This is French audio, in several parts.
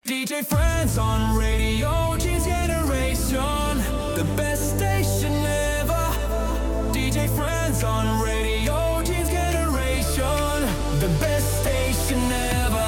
DJ Friends on radio, Gene's Generation, the best station ever. DJ Friends on radio, Gene's Generation, the best station ever.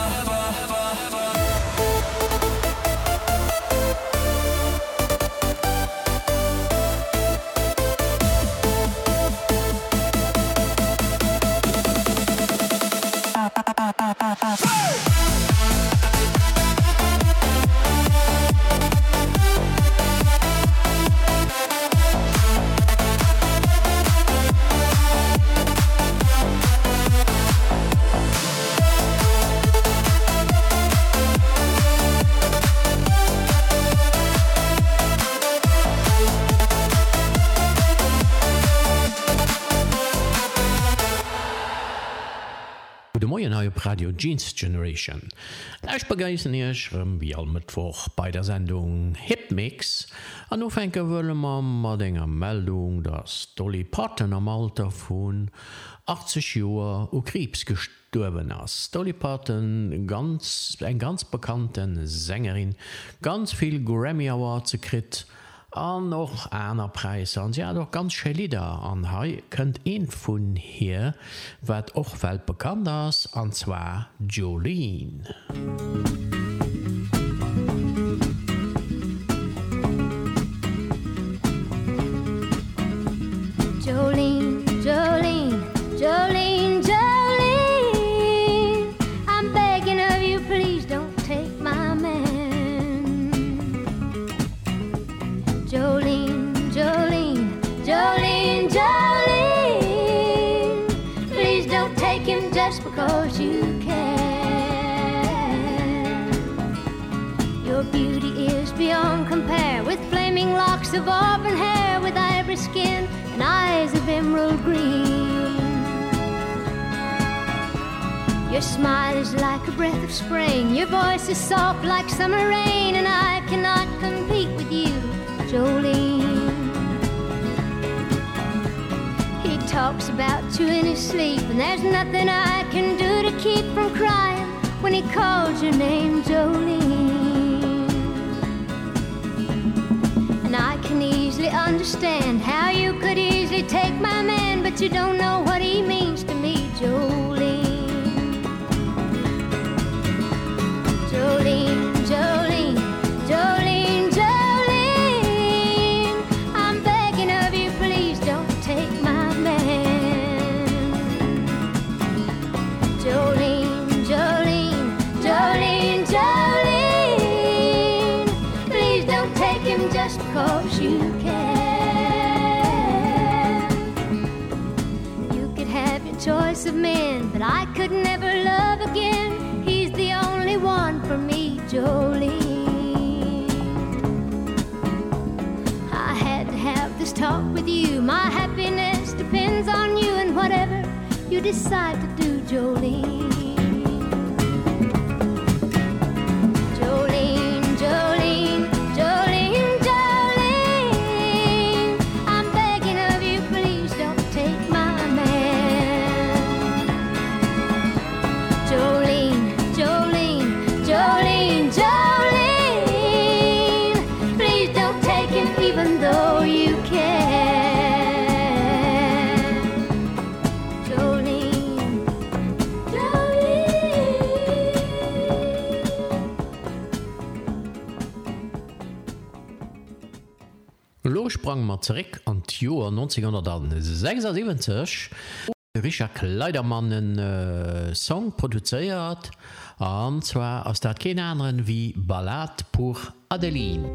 Radio Gene's Generation. Ich begeistern euch wie all Mittwoch bei der Sendung Hipmix. An Ufenke wollen wir mit einer Meldung, dass Dolly Parton am Alter von 80 Jahren an Krebs gestorben ist. Dolly Parton, eine ganz bekannte Sängerin, ganz viel Grammy Awards gekriegt. Und noch einer Preis. Und sie hat auch ganz schöne Lieder. Und hier könnt ein von hier, was auch weltbekannt ist, und zwar Jolene. Jolene, Jolene, Jolene, Jolene, I'm begging of you, please don't take my man. Jolene, Jolene, Jolene, Jolene, please don't take him just because you can. Your beauty is beyond compare, with flaming locks of auburn hair, with ivory skin and eyes of emerald green. Your smile is like a breath of spring, your voice is soft like summer rain, and I cannot compete with you, Jolene. He talks about you in his sleep, and there's nothing I can do to keep from crying when he calls your name, Jolene. And I can easily understand how you could easily take my man, but you don't know what he means to me, Jolene. Jolene, Jolene, Jolene, Jolene, I'm begging of you, please don't take my man. Jolene, Jolene, Jolene, Jolene, please don't take him just because you can. You could have your choice of men, but I could never love again. He's the only one for me, Jolene. I had to have this talk with you. My happiness depends on you, and whatever you decide to do, Jolene. Jolene, Jolene, Jolene, Jolene, I'm begging of you, please don't take my man. Jolene, Jolene, Jolene, Jolene, please don't take him even though you can. Jolene, Jolene. Lo sprang wir zurück an das Jahr 1976, wo Richard Kleidermann einen Song produziert, und zwar aus der kein anderen wie Ballade pour Adeline.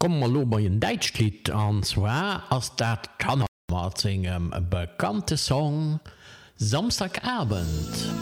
kommen wir bei ein Deutschlied, und zwar aus der Kanada singen bekannte Song Samstagabend.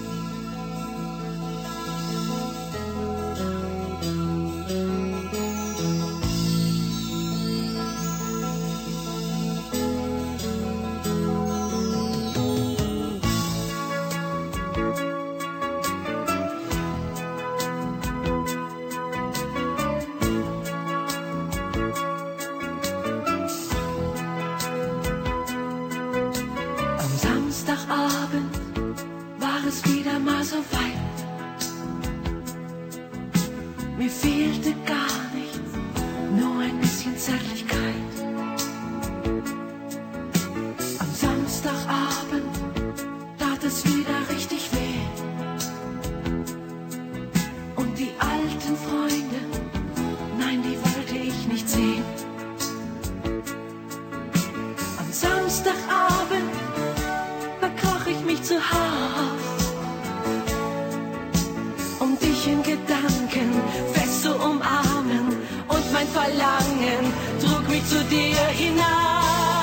Mir fehlte gar nichts, nur ein bisschen Zärtlichkeit. Am Samstagabend tat es wieder richtig weh. Und die alten Freunde, nein, die wollte ich nicht sehen. Am Samstagabend verkroch ich mich zu Haus, um dich in Gedanken fest zu umarmen, und mein Verlangen trug mich zu dir hinaus.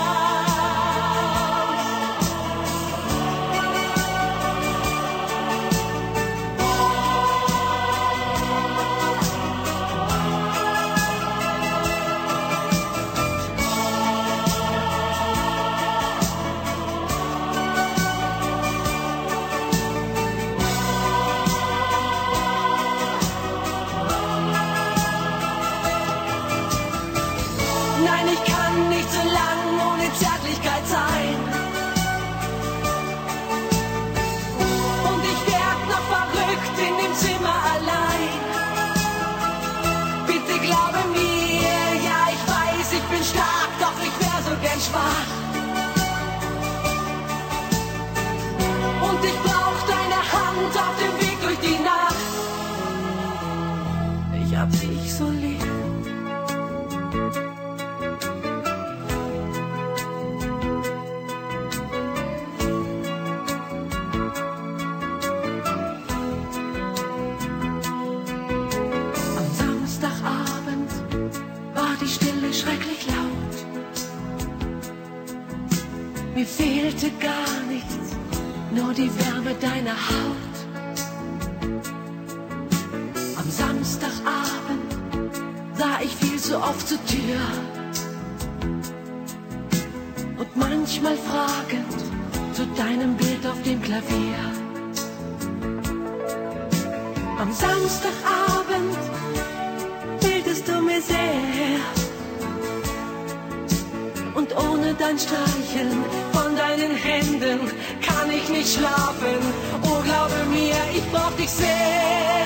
Nein, ich kann nicht so lang ohne Zärtlichkeit sein. Und ich werd noch verrückt in dem Zimmer allein. Bitte glaube mir, ja, ich weiß, ich bin stark, doch ich wär so gern schwach. Und ich brauch deine Hand auf dem Weg durch die Nacht. Ich hab dich so lieb. Schrecklich laut. Mir fehlte gar nichts, nur die Wärme deiner Haut. Am Samstagabend sah ich viel zu oft zur Tür und manchmal fragend zu deinem Bild auf dem Klavier. Am Samstagabend fehltest du mir sehr. Und ohne dein Streicheln von deinen Händen kann ich nicht schlafen. Oh, glaube mir, ich brauch dich sehr.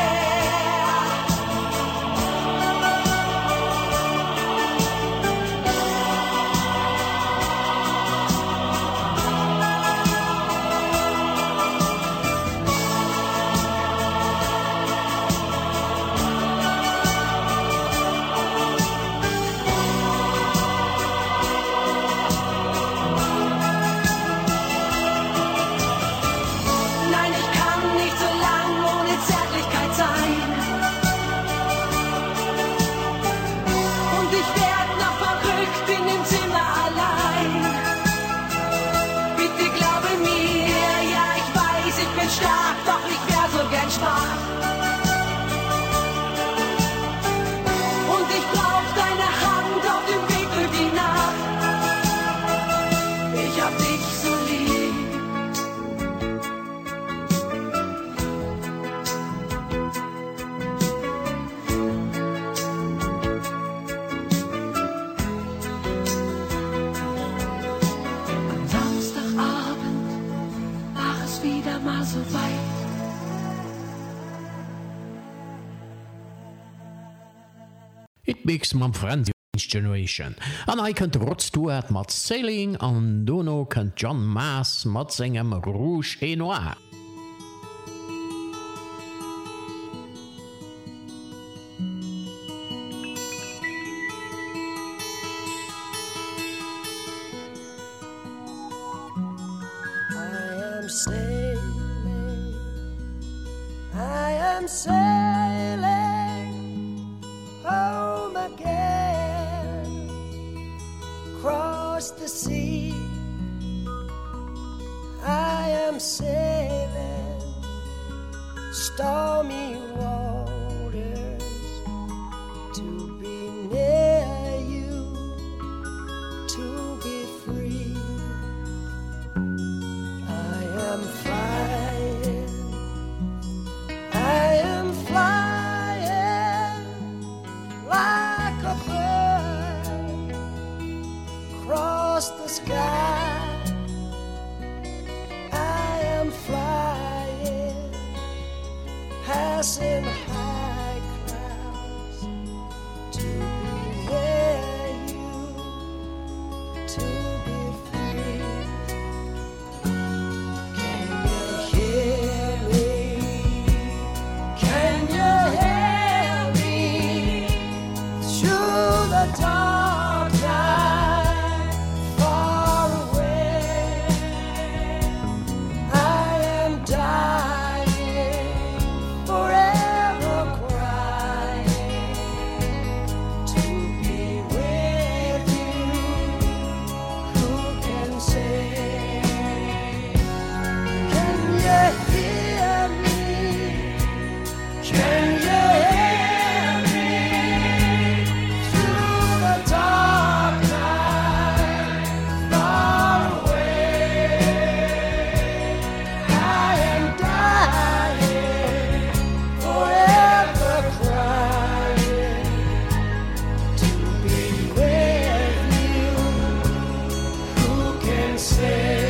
Stark, doch ich wär so gern schwach. Und ich brauch deine Hand auf dem Weg durch die Nacht. Ich hab dich so lieb. Am Samstagabend war es wieder mal so weit. It makes my friend Generation. And I can Rod Stewart mat Sailing, and Dono can John Mass mat singem Rouge et Noir. I am sailing home again. across the sea. I am sailing stormy waters to be near you, to be free. I am flying, I am flying like a bird across the sky. Flying, passing high clouds to be near you, to be free. Can you hear me? Can you hear me? Through the dark night, far away. Dying, forever crying to be with you. Who can say? Can you hear me? Can you hear me? Through the dark night, far away. I am dying, forever crying to be with you. Who can say?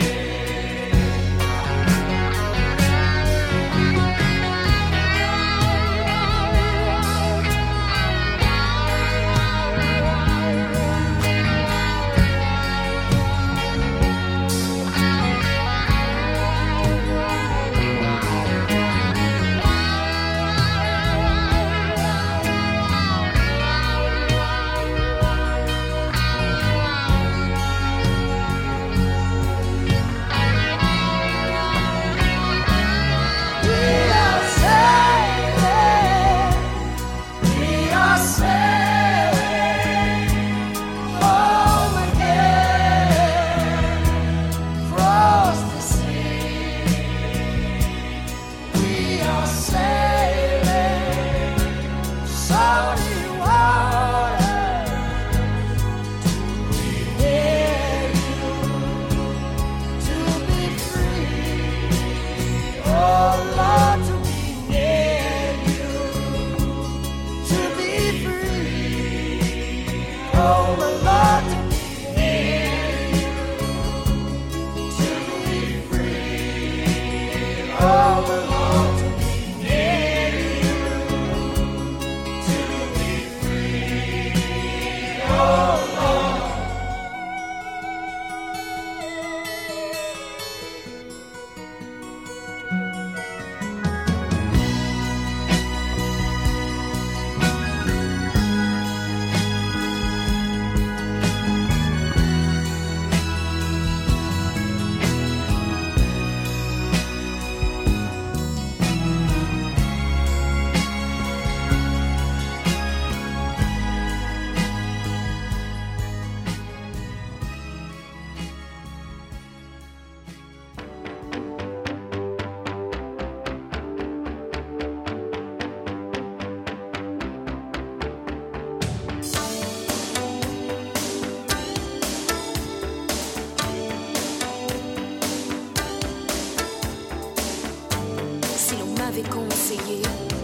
Conseillé,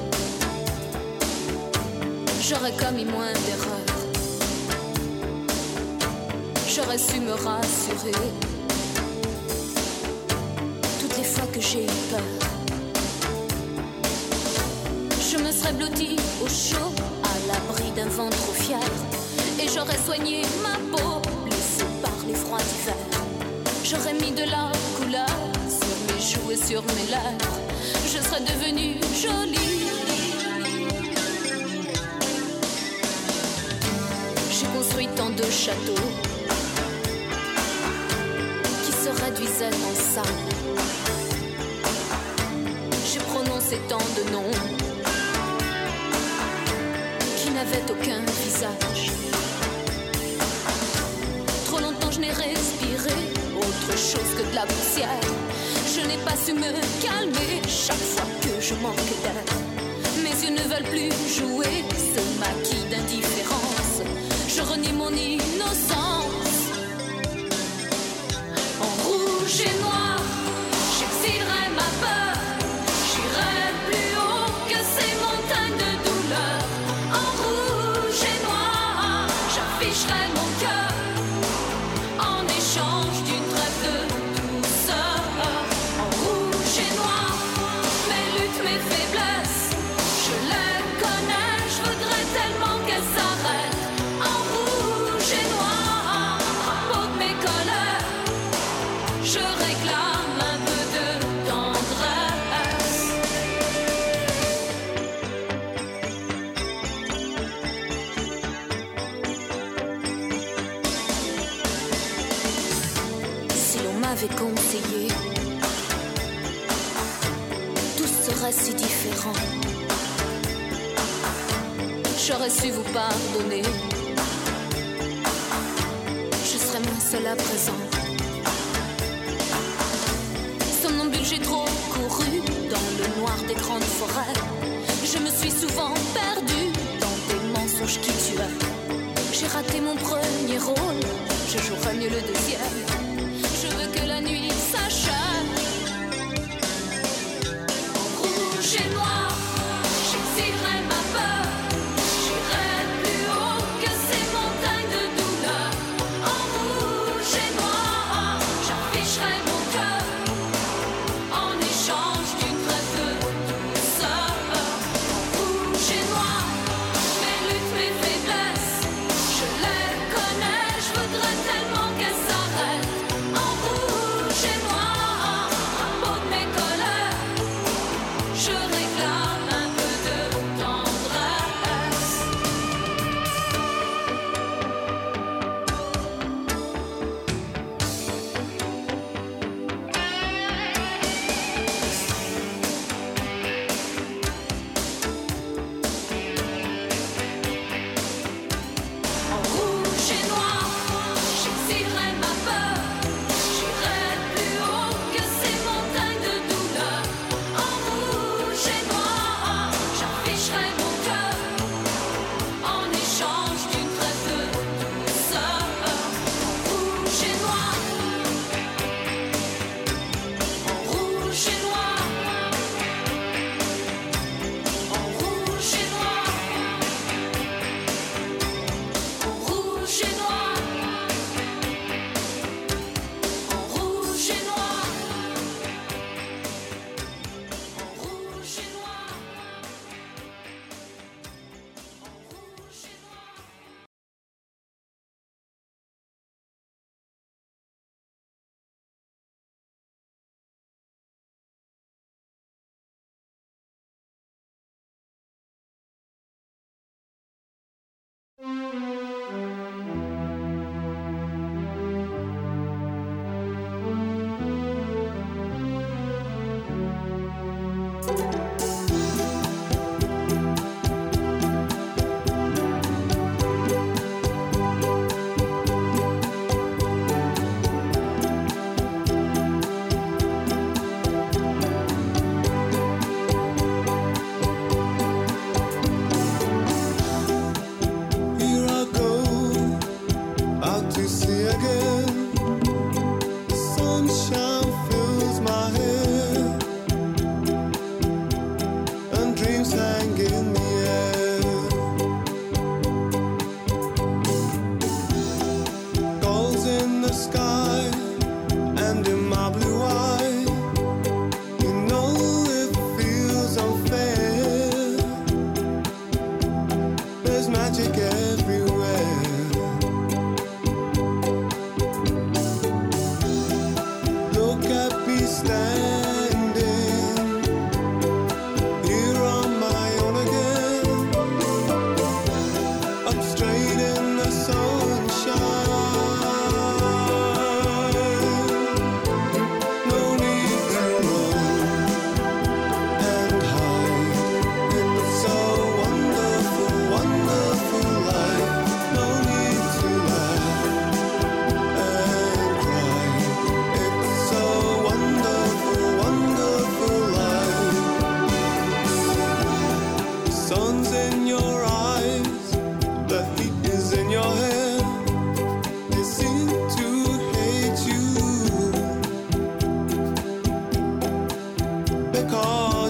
j'aurais commis moins d'erreurs, j'aurais su me rassurer toutes les fois que j'ai eu peur. Je me serais blottie au chaud, à l'abri d'un vent trop fier, et j'aurais soigné ma peau, blessée par les froids d'hiver. J'aurais mis de la couleur sur mes joues et sur mes lèvres. Je serais devenue jolie. J'ai construit tant de châteaux qui se réduisaient en sable. J'ai prononcé tant de noms qui n'avaient aucun visage. Trop longtemps autre chose que de la poussière. Je n'ai pas su me calmer chaque fois que je manque d'air. Mes yeux ne veulent plus jouer ce maquis d'indifférence. Je renie mon innocence. En rouge et noir, j'exilerai ma peur. J'irai plus haut que ces montagnes de douleur. En rouge et noir, j'afficherai mon cœur en échange d'une trêve de douceur. En rouge et noir, mes luttes, mes faiblesses, je les connais, je voudrais tellement qu'elles s'arrêtent. En rouge et noir, drapeau de mes colères, je réclame un peu de tendresse. Si l'on m'avait conseillé, tout serait si différent. J'aurais su vous pardonner. Je serais moins seule à présent. Somnambule, j'ai trop couru dans le noir des grandes forêts. Je me suis souvent perdue dans des mensonges qui tuaient. J'ai raté mon premier rôle, je jouerai mieux le deuxième. Je veux que la nuit s'achève. En rouge et noir, j'exilerai ma peur. J'irai plus haut que ces montagnes de douleur. En rouge et noir, j'afficherai mon cœur en échange d'une trêve de douceur. En rouge et noir, mes luttes, mes faiblesses, je les connais, je voudrais tellement qu'elles s'arrêtent. En rouge et noir,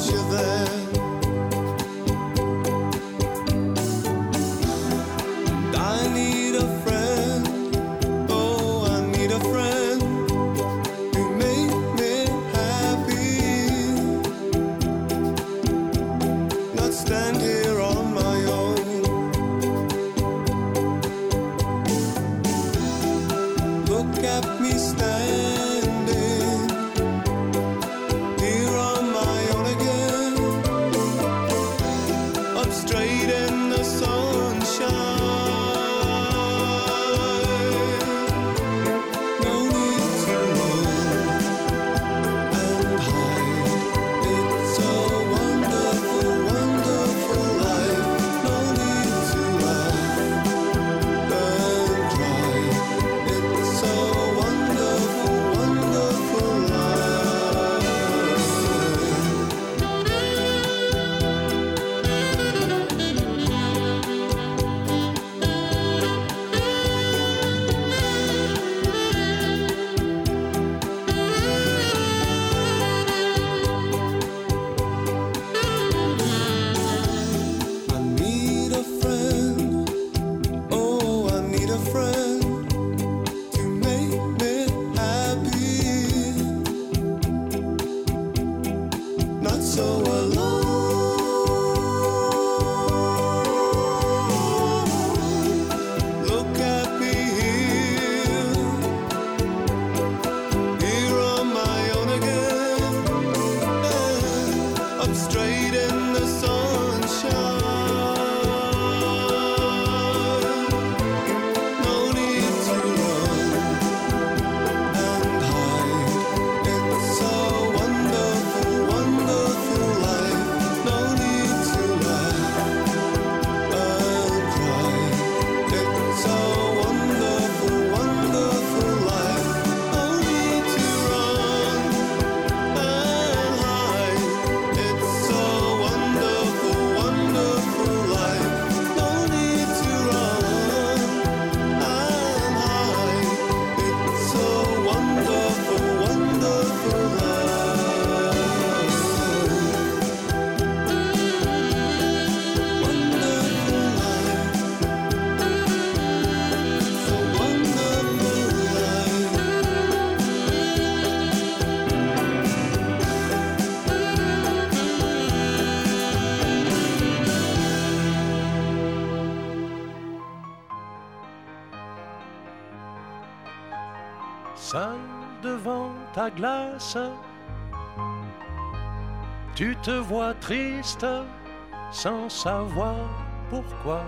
'cause you're there. I need a friend, oh, I need a friend who make me happy, not stand here on my own. Look at me standing here on my own again, up straight in the sunshine. Seul devant ta glace, tu te vois triste sans savoir pourquoi.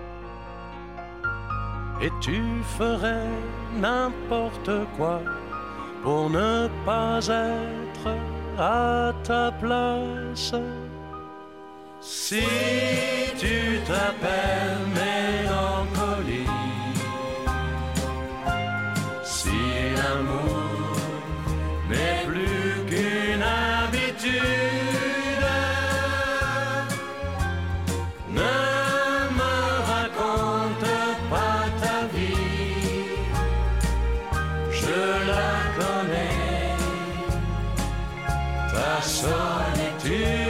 Et tu ferais n'importe quoi pour ne pas être à ta place. Si tu t'appelles mélancolie, si l'amour n'est plus qu'une habitude, ne me raconte pas ta vie, je la connais, ta solitude.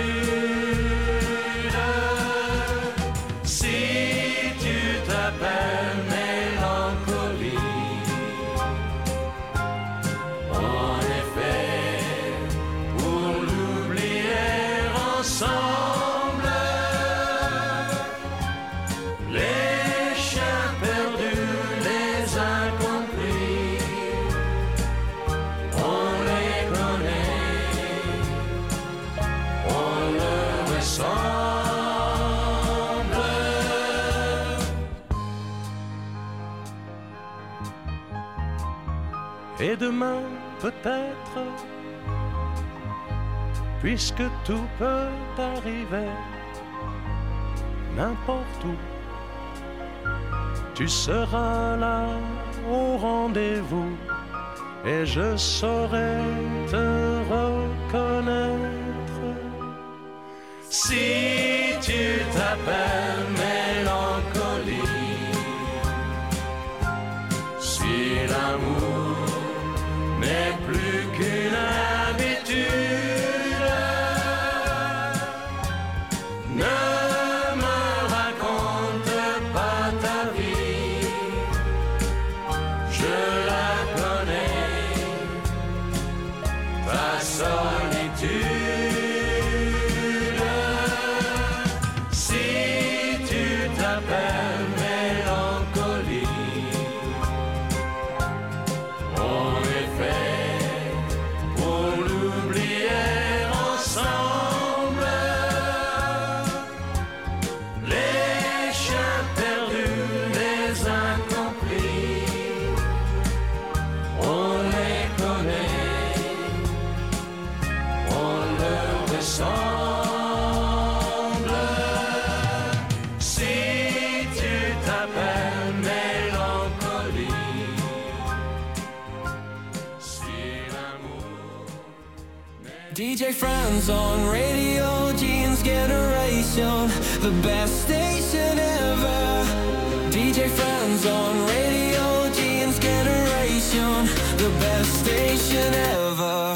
Et demain peut-être, puisque tout peut arriver, n'importe où, tu seras là au rendez-vous et je saurai te reconnaître. Si tu t'appelles mélancolie, si l'amour n'est plus qu'une habitude, DJ Friends on Radio Jeans Generation, the best station ever. DJ Friends on Radio Jeans Generation, the best station ever.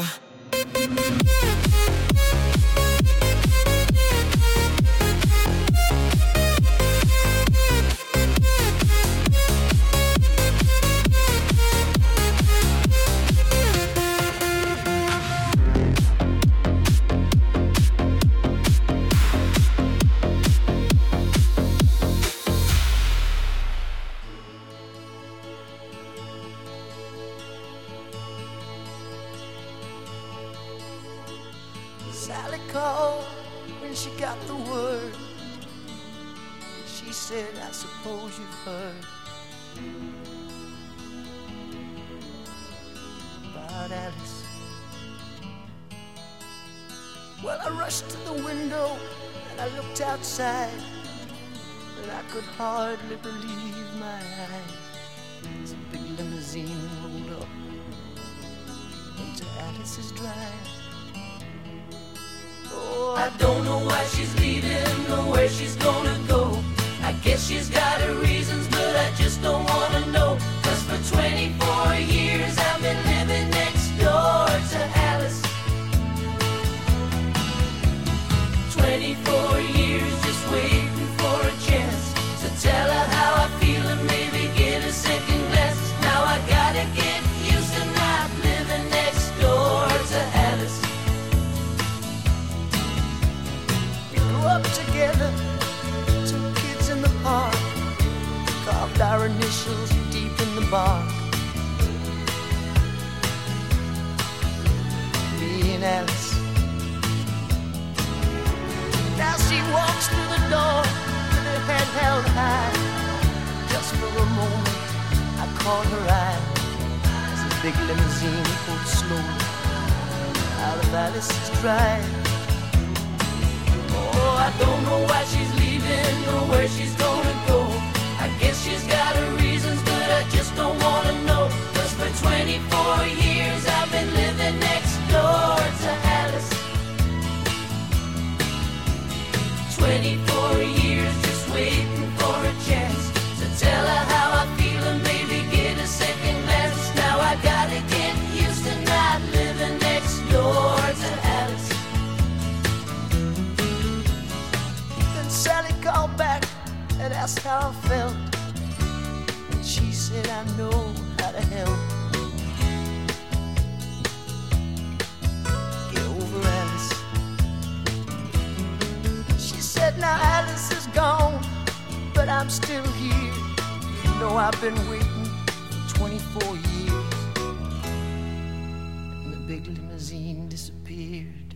Sally called when she got the word. She said, I suppose you've heard about Alice. Well, I rushed to the window and I looked outside, and I could hardly believe my eyes. As a big limousine rolled up into Alice's drive. Oh, I don't know why she's leaving or where she's gonna go. I guess she's got her reasons, but I just don't wanna know. 'Cause for 24 years I've been living next door to Alice. 24 years just waiting for a chance to tell her how I feel and maybe get a second glance. Now I gotta get used to not living next door to Alice. Up together, 2 kids in the park, carved our initials deep in the bark. Me and Alice. Now she walks through the door with her head held high. Just for a moment I caught her eye as a big limousine pulled slowly out of Alice's drive. Oh, I don't know why she's leaving or where she's gonna go. I guess she's got her reasons, but I just don't wanna know. 'Cause for 24 years I've been living next door to Alice. 24 years just waiting for a chance to tell her how I feel and maybe get a second glance. Now I gotta get used to not living next door to Alice. Sally called back and asked how I felt, and she said, I know how to help. Get over Alice. She said, now Alice is gone, but I'm still here. You know I've been waiting for 24 years. And the big limousine disappeared.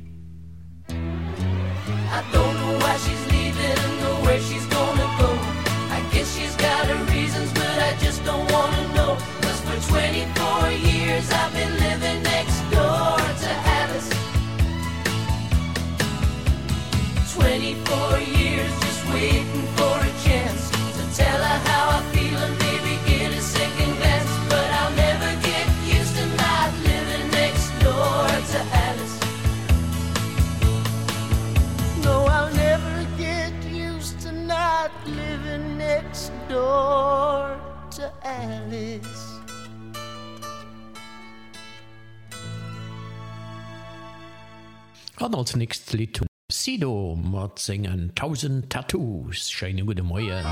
I don't know why she's leaving or where she's gonna go. I guess she's got her reasons, but I just don't wanna know. 'Cause for 24 years I've been living next door to Alice. 24 years just waiting for a chance to tell her how I feel and maybe get a second glance. But I'll never get used to not living next door to Alice. No, I'll never get used to not living next door to Alice. Und als nächstes Lied tun Sido mit singen 1000 Tattoos. Schöne gute Morgen.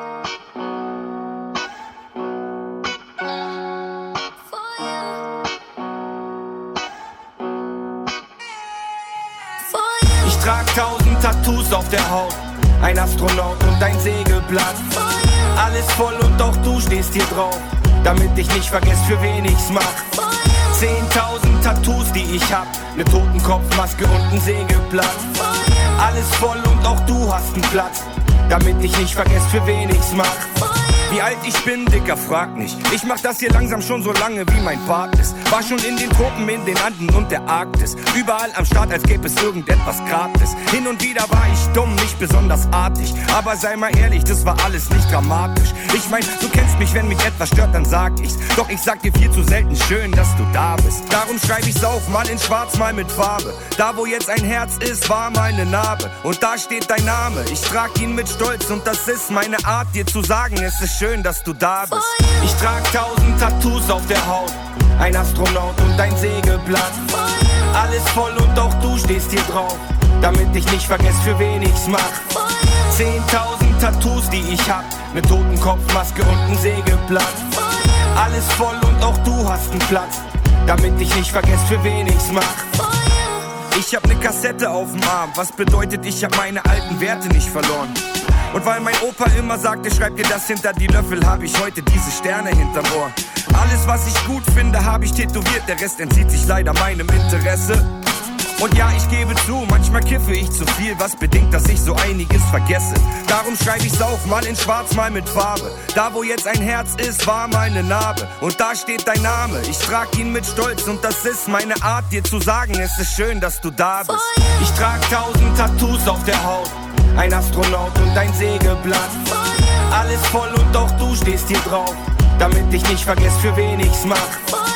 Ich trag 1000 Tattoos auf der Haut, ein Astronaut und ein Segelblatt. Alles voll und auch du stehst hier drauf, damit ich nicht vergess, für wen ich's mach. 10.000 Tattoos, die ich hab, ne Totenkopfmaske und ein Segelblatt. Alles voll und auch du hast einen Platz, damit ich nicht vergess, für wen ich's mach. Wie alt ich bin, Dicker, frag nicht. Ich mach das hier langsam schon so lange, wie mein Bart ist. War schon in den Tropen, in den Anden und der Arktis. Überall am Start, als gäbe es irgendetwas gratis. Hin und wieder war ich dumm, nicht besonders artig. Aber sei mal ehrlich, das war alles nicht dramatisch. Ich mein, du kennst mich, wenn mich etwas stört, dann sag ich's. Doch ich sag dir viel zu selten, schön, dass du da bist. Darum schreib ich's auf, mal in schwarz, mal mit Farbe. Da wo jetzt ein Herz ist, war meine Narbe. Und da steht dein Name, ich trag ihn mit Stolz. Und das ist meine Art, dir zu sagen, es ist schön, dass du da bist. Ich trag 1000 Tattoos auf der Haut, ein Astronaut und ein Sägeblatt. Alles voll und auch du stehst hier drauf, damit ich nicht vergesse, für wen ich's mach. 10.000 Tattoos, die ich hab, ne Totenkopfmaske und ein Sägeblatt. Alles voll und auch du hast einen Platz, damit ich nicht vergesse, für wen ich's mach. Ich hab ne Kassette auf dem Arm, was bedeutet, ich hab meine alten Werte nicht verloren. Und weil mein Opa immer sagte, schreib dir das hinter die Löffel, hab ich heute diese Sterne hinterm Ohr. Alles, was ich gut finde, hab ich tätowiert, der Rest entzieht sich leider meinem Interesse. Und ja, ich gebe zu, manchmal kiffe ich zu viel, was bedingt, dass ich so einiges vergesse. Darum schreib ich's auf, mal in schwarz, mal mit Farbe. Da wo jetzt ein Herz ist, war meine Narbe. Und da steht dein Name, ich trag ihn mit Stolz. Und das ist meine Art, dir zu sagen, es ist schön, dass du da bist. Ich trag 1000 Tattoos auf der Haut, ein Astronaut und ein Sägeblatt. Alles voll und auch du stehst hier drauf, damit ich nicht vergesse, für wen ich's mach.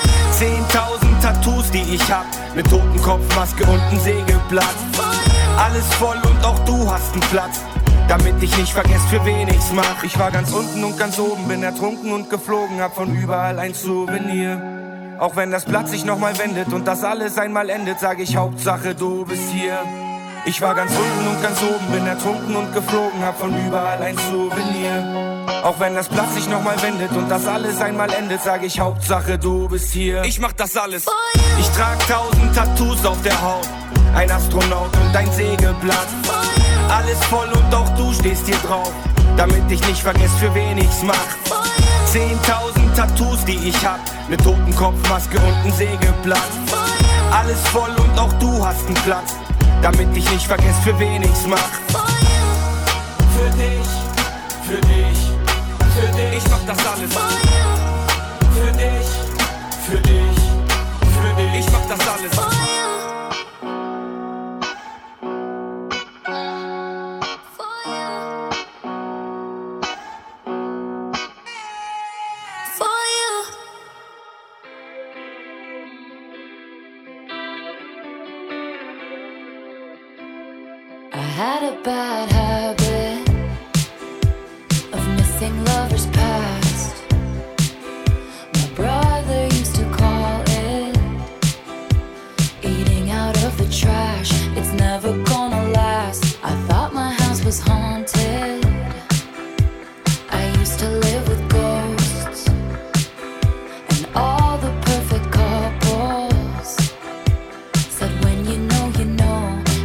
10.000 Tattoos, die ich hab, ne Totenkopfmaske und ein Sägeblatt. Alles voll und auch du hast einen Platz, damit ich nicht vergesse, für wen ich's mach. Ich war ganz unten und ganz oben, bin ertrunken und geflogen, hab von überall ein Souvenir. Auch wenn das Blatt sich nochmal wendet und das alles einmal endet, sag ich Hauptsache du bist hier. Ich war ganz unten und ganz oben, bin ertrunken und geflogen, hab von überall ein Souvenir. Auch wenn das Blatt sich nochmal wendet und das alles einmal endet, sag ich Hauptsache du bist hier. Ich mach das alles. Ich trag 1000 Tattoos auf der Haut, ein Astronaut und ein Sägeblatt. Alles voll und auch du stehst hier drauf, damit ich nicht vergesse, für wen ich's mach. 10.000 Tattoos, die ich hab, ne Totenkopfmaske und ein Sägeblatt. Alles voll und auch du hast einen Platz, damit ich nicht vergesse, für wen ich's mach. Für dich, für dich, für dich, ich mach das alles. Für dich, für dich, für dich, ich mach das alles. I had a bad habit of missing lovers past. My brother used to call it eating out of the trash. It's never gonna last. I thought my house was haunted. I used to live with ghosts and all the perfect couples said when you know, you know.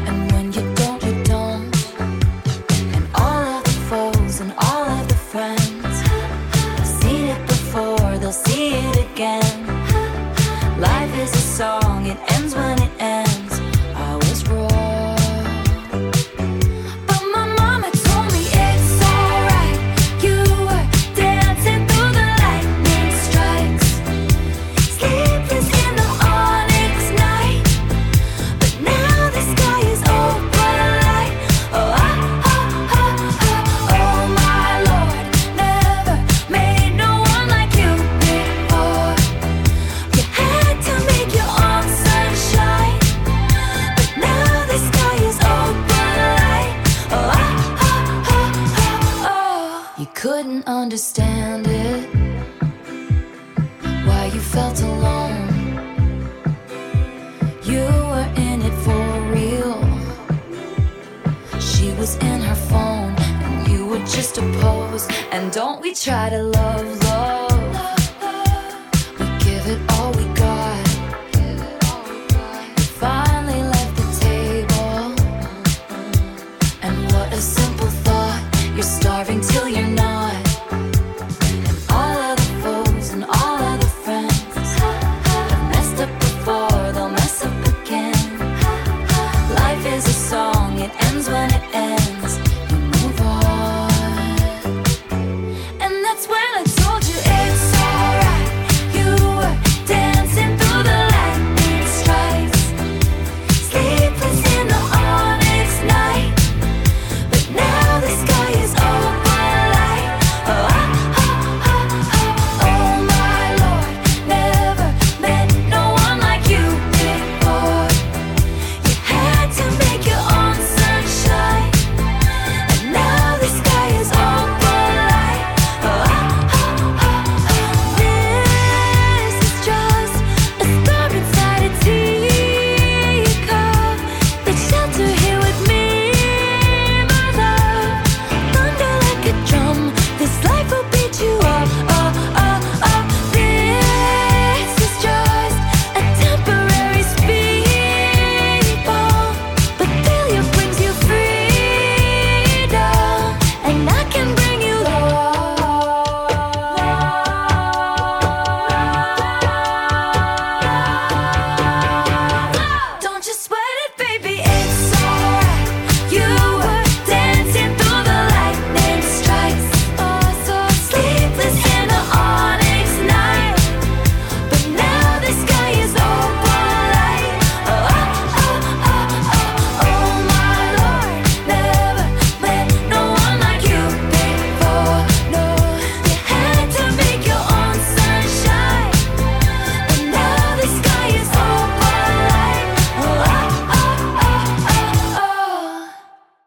See it again. Life is a song, it ends when it ends. I was wrong, but my mama told me it's alright. You were dancing through the lightning strikes, sleepless in the onyx night. But now the sky is open light. Oh, oh, oh, oh, oh my Lord, never made no one like you. Couldn't understand it, why you felt alone. You were in it for real. She was in her phone and you were just a pose. And don't we try to love, love. We give it all we got. You finally left the table. And what a simple thought. You're starving till you're not. And all of the foes and all of the friends have messed up before, they'll mess up again. Life is a song, it ends when it ends. You move on. And that's when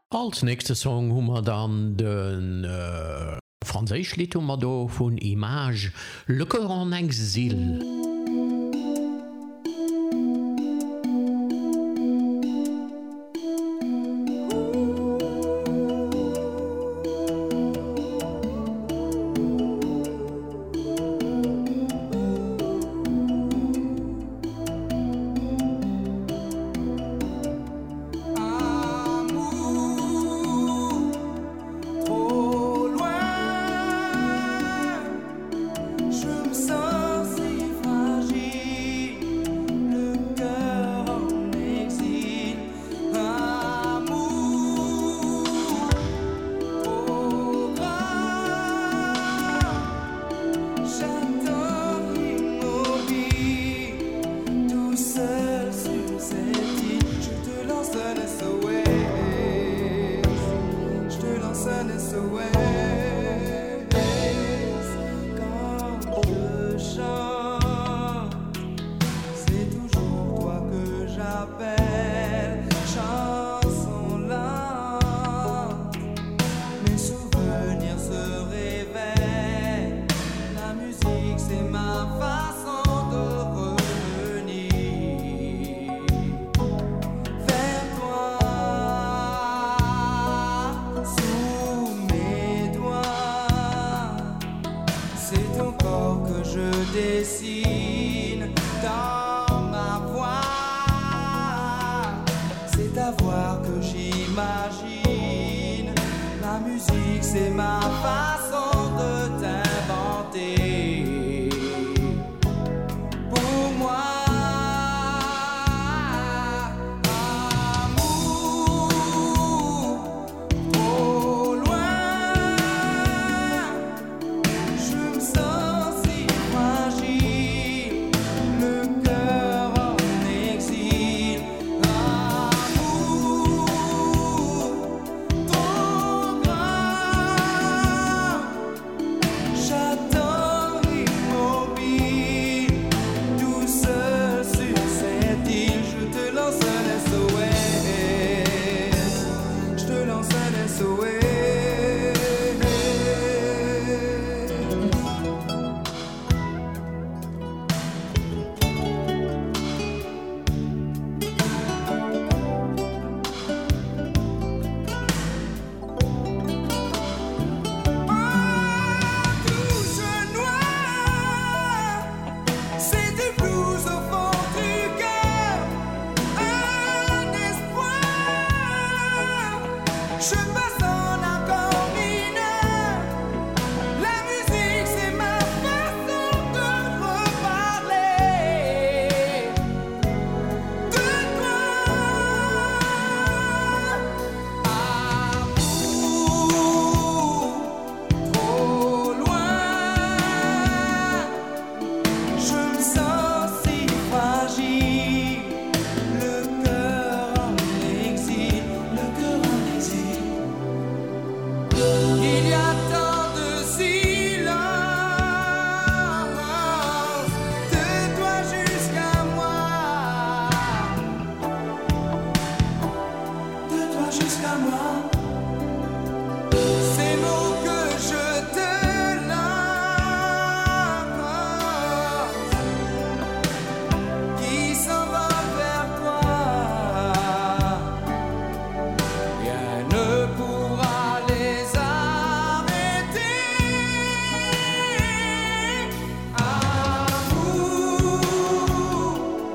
Als nächste Song haben wir dann den französischen Lied von Image, Le Cœur en Exil.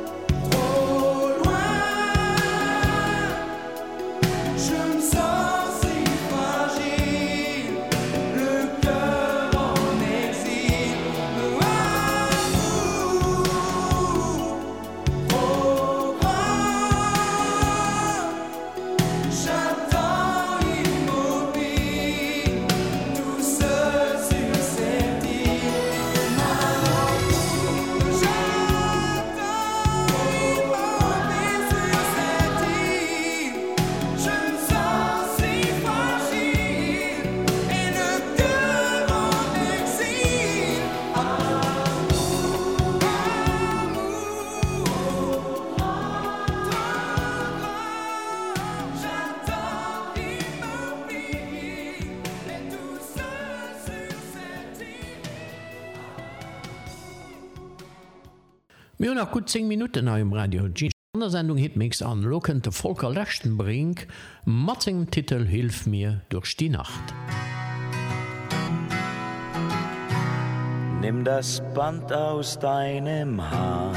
Je me sens Wir haben noch gut 10 Minuten noch im Radio. In der Sendung Hitmix an lockende Volker Lechtenbrink mit dem Titel Hilf mir durch die Nacht. Nimm das Band aus deinem Haar,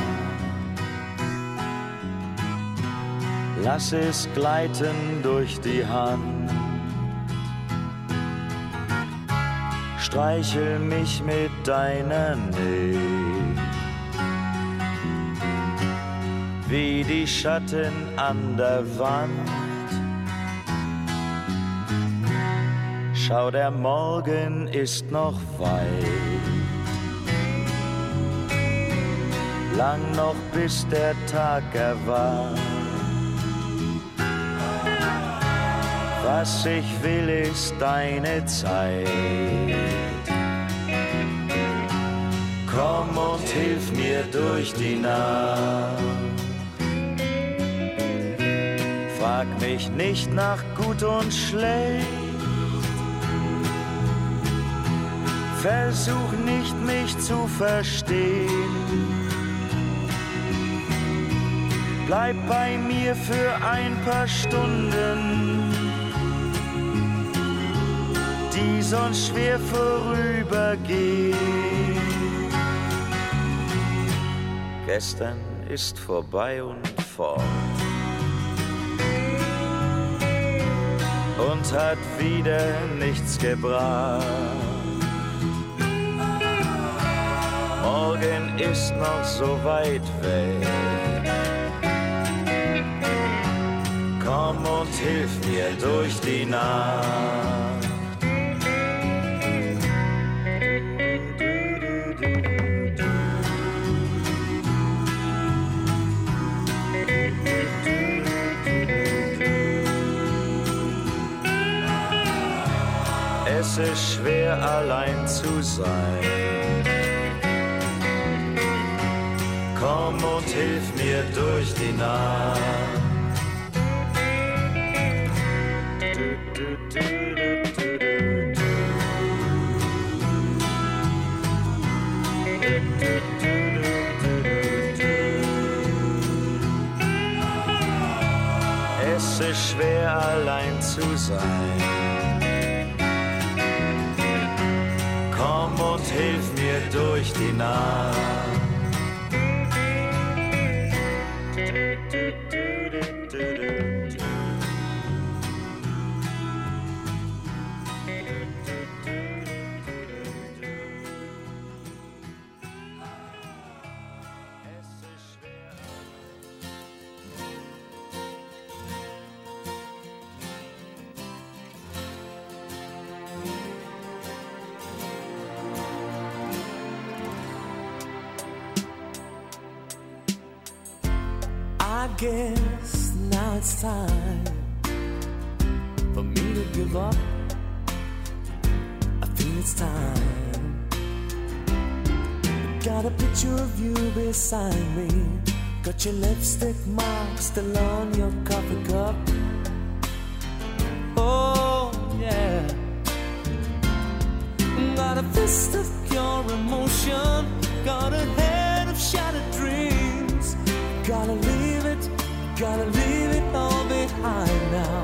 lass es gleiten durch die Hand, streichel mich mit deiner Nähe, wie die Schatten an der Wand. Schau, der Morgen ist noch weit, lang noch bis der Tag erwacht. Was ich will, ist deine Zeit. Komm und hilf mir durch die Nacht. Frag mich nicht nach gut und schlecht. Versuch nicht, mich zu verstehen. Bleib bei mir für ein paar Stunden, die sonst schwer vorübergehen. Gestern ist vorbei und fort und hat wieder nichts gebracht. Morgen ist noch so weit weg. Komm und hilf mir durch die Nacht. Es ist schwer, allein zu sein. Komm und hilf mir durch die Nacht. Es ist schwer, allein zu sein. Komm und hilf mir durch die Nacht. I guess now it's time for me to give up. I feel it's time. Got a picture of you beside me. Got your lipstick mark still on your coffee cup. Oh yeah. Got a fist of pure emotion. Got a head of shattered dreams. Gotta leave it all behind now.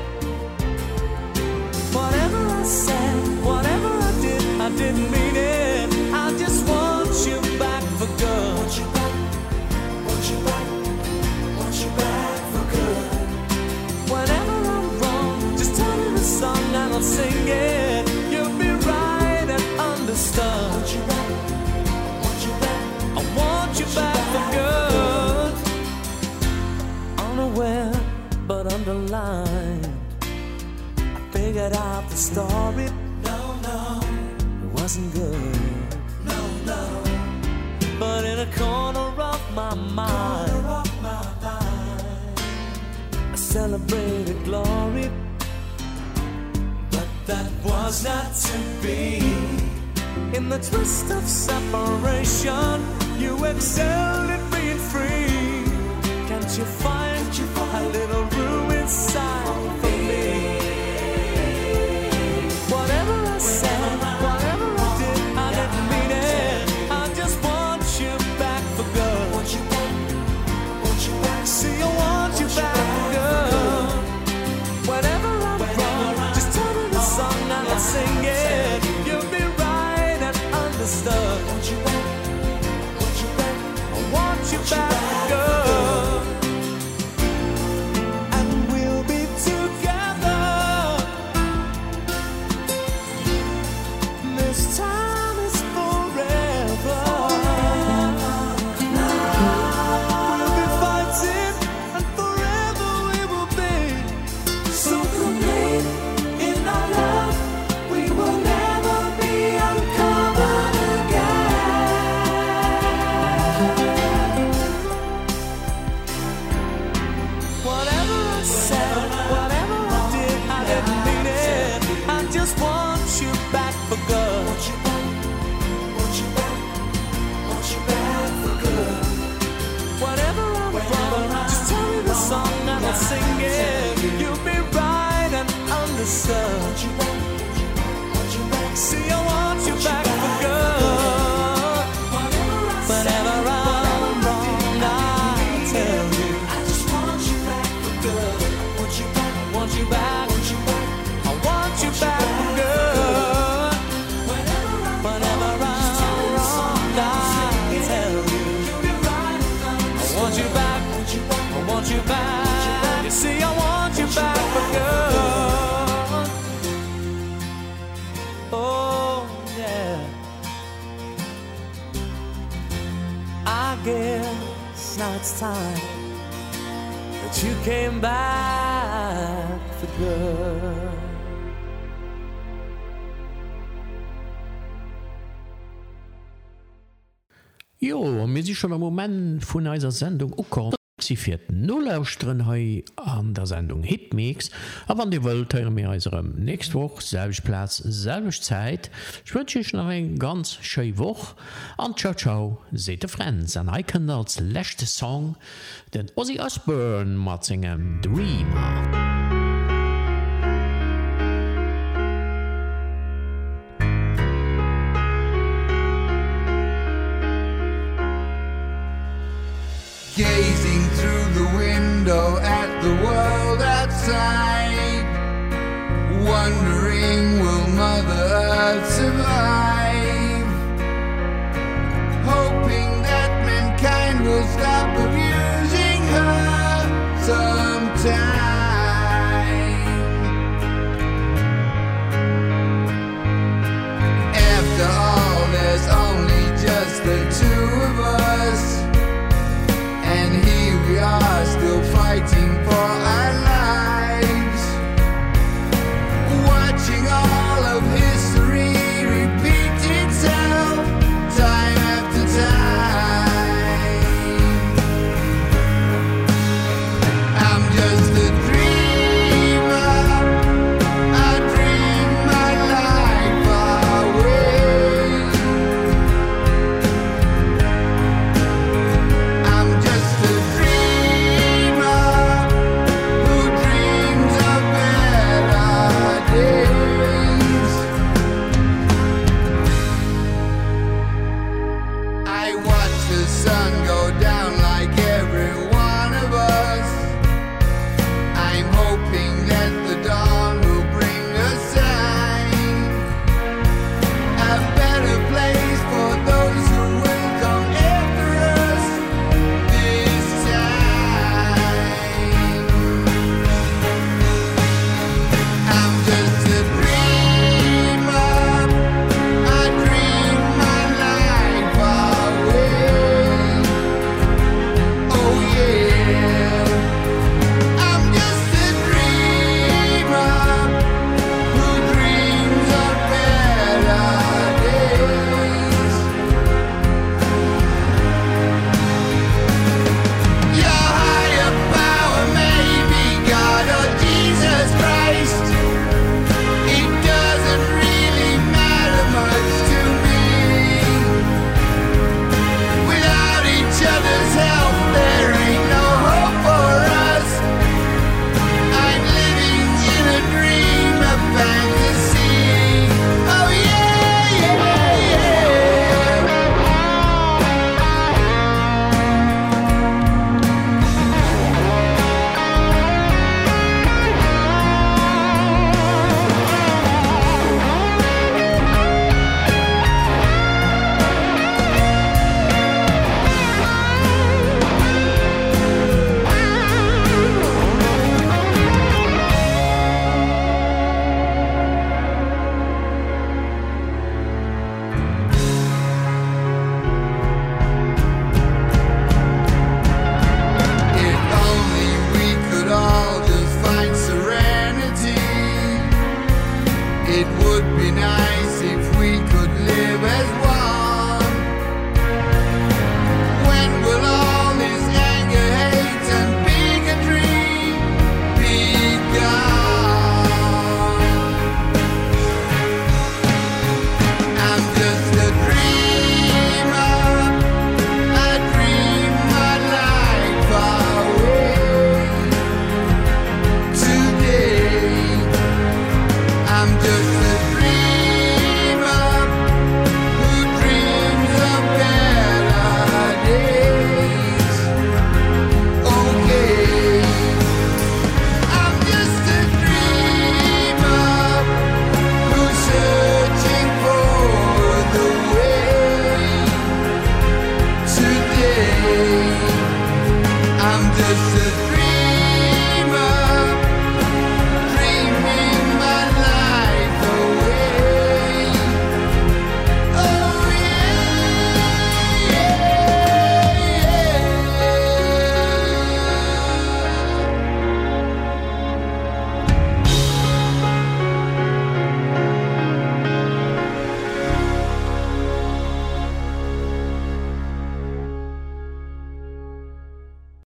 Whatever I said, whatever I didn't mean it. I just want you back for good. Want you back, want you back, want you back for good. Whenever I'm wrong, just tell me the song and I'll sing it. You'll be right and understood. Want you back, want you back, I want you back for good. Unaware but underlined, I figured out the story. No, it wasn't good. No, but in a corner of my mind, I celebrated glory. But that was not to be. In the twist of separation, you excelled at being free. Can't you find a little room inside for me? Whatever I said, whatever I did, I didn't mean it. I just want you back for good. sun. See, I want you back for good. Whenever I'm wrong, I tell you I just want you back for good. I want you back, I want you back, I want you back for good. Whenever I'm wrong, I tell you I want you back, I want you back. You see, I want you back for good. Oh yeah, I guess now it's time that you came back for good. Jo, mir si schon am Moment vun eiser Sendung ukom. Sie fir nullstren hei an der Sendung Hitmix, a wann Di wëlt heier mir eiserem nächst woch selbeg Platz selbeg Zeit. Schwënsch ich noch eng ganz schei woch an ciao ciao sete Friends an Icon als lächte Song den Ozzy Osbourne mat singem Dreamer. Gazing through the window at the world outside, wondering will Mother Earth survive, hoping that mankind will stop abusing her sometime. After all, there's only just the two of us, and here we are still fighting for our lives, watching all of history repeat itself time after time. I'm just a dreamer, I dream my life away. I'm just a dreamer who dreams of better days. I watch the sun go down like every one of us. I'm hoping that the dawn will bring a sign, a better place for those who will come after us this time. I'm just a dreamer, I dream my life away. Oh yeah, I'm just a dreamer who dreams of better days. Your higher power may be God or Jesus Christ. It doesn't really matter much to me. Without each other's help, there ain't no hope for us. I'm living in a dream of fantasy. Oh yeah, yeah, yeah. If only we could all just find serenity, it would be nice